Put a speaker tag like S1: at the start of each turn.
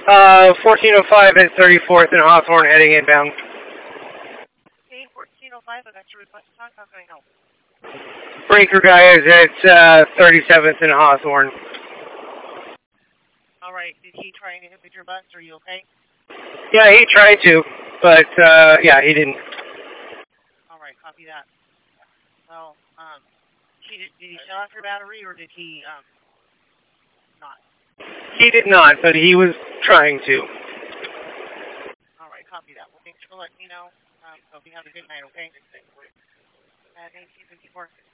S1: 1405 at 34th and Hawthorne heading inbound.
S2: Okay, 1405, I got your request. How can I help?
S1: Breaker guy is at 37th and Hawthorne.
S2: Alright, did he try and hit your bus? Are you okay?
S1: Yeah, he tried to, but yeah, he didn't.
S2: Alright, copy that. Well, did he shut off your battery or did he not?
S1: He did not, but he was trying to.
S2: Alright, copy that. Well, thanks for letting me know. So you have a good night, okay? Thank you, 54.